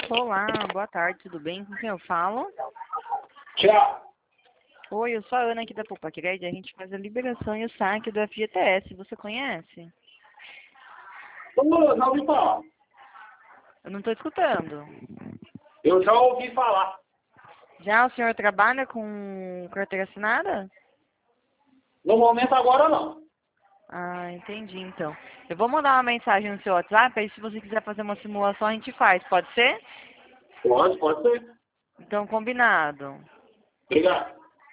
Olá, boa tarde, tudo bem? Com quem eu falo? Tchau. Oi, eu sou a Ana aqui da Poupaquerede. A gente faz a liberação e o saque do FGTS. Você conhece? Ô, já ouvi falar. Eu não estou escutando. Eu já ouvi falar. Já o senhor trabalha com carteira assinada? No momento agora não. Ah, entendi então. Eu vou mandar uma mensagem no seu WhatsApp, aí se você quiser fazer uma simulação a gente faz, pode ser? Pode ser. Então, combinado. Obrigado.